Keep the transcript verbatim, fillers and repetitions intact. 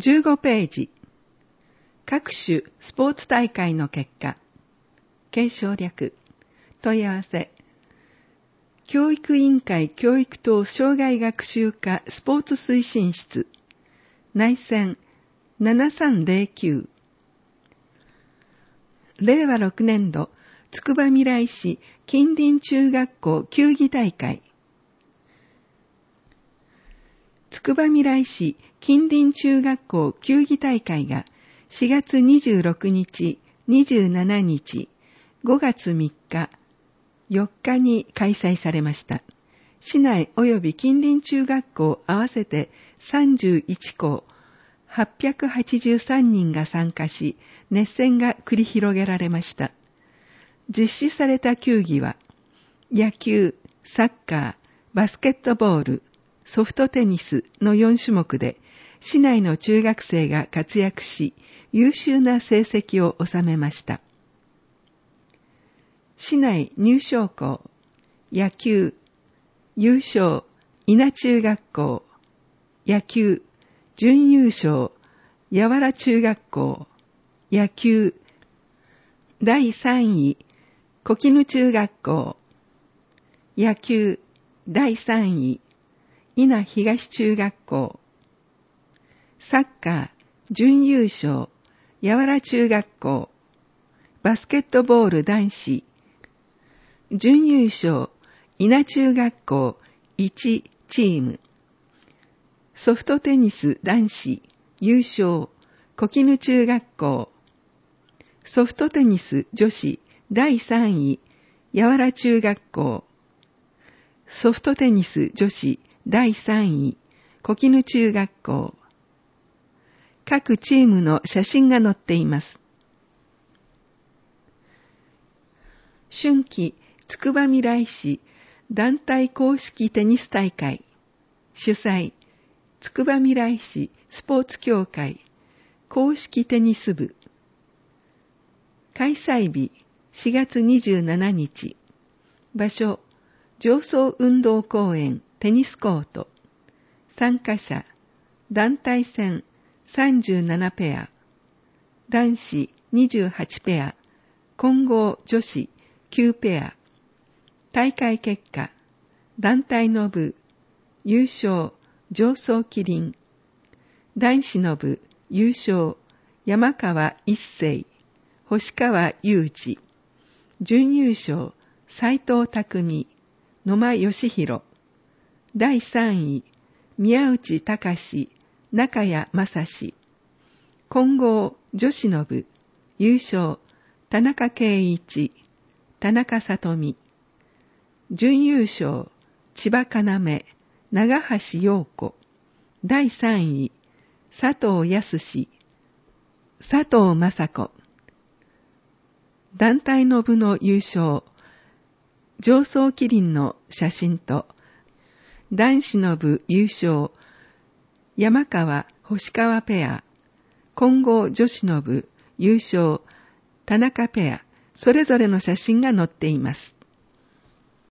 じゅうごページ。各種スポーツ大会の結果。継承略。問い合わせ。教育委員会教育等障害学習科スポーツ推進室。内線ななさんゼロきゅう。れいわろくねんど、つくばみらい市近隣中学校球技大会。つくばみらい市近隣中学校球技大会がしがつにじゅうろくにち、にじゅうしちにち、ごがつみっか、よっかに開催されました。市内及び近隣中学校合わせてさんじゅういちこう、はっぴゃくはちじゅうさんにんが参加し、熱戦が繰り広げられました。実施された球技は、野球、サッカー、バスケットボール、ソフトテニスのよんしゅもくで、市内の中学生が活躍し、優秀な成績を収めました。市内入賞校、野球、優勝、稲中学校、野球、準優勝、八原中学校、野球、だいさんい、小絹中学校、野球、だいさんい、稲東中学校、サッカー、準優勝、八原中学校、バスケットボール男子、準優勝、稲中学校いちチーム、ソフトテニス男子、優勝、小絹中学校、ソフトテニス女子だいさんい、八原中学校、ソフトテニス女子だいさんい、小絹中学校。各チームの写真が載っています。春季つくばみらい市団体公式テニス大会。主催、つくばみらい市スポーツ協会公式テニス部。開催日しがつにじゅうしちにち。場所、上層運動公園テニスコート。参加者、団体戦さんじゅうななペア、男子にじゅうはちペア、混合女子きゅうペア。大会結果、団体の部、優勝、上層キリン。男子の部、優勝、山川一成、星川雄二。準優勝、斉藤匠、野間義弘。だいさんい、宮内隆、中谷正史。混合女子の部、優勝、田中圭一、田中里美。準優勝、千葉要、長橋陽子。だいさんい、佐藤康、佐藤雅子。団体の部の優勝、上層キリンの写真と、男子の部優勝、山川星川ペア、混合女子の部優勝、田中ペア、それぞれの写真が載っています。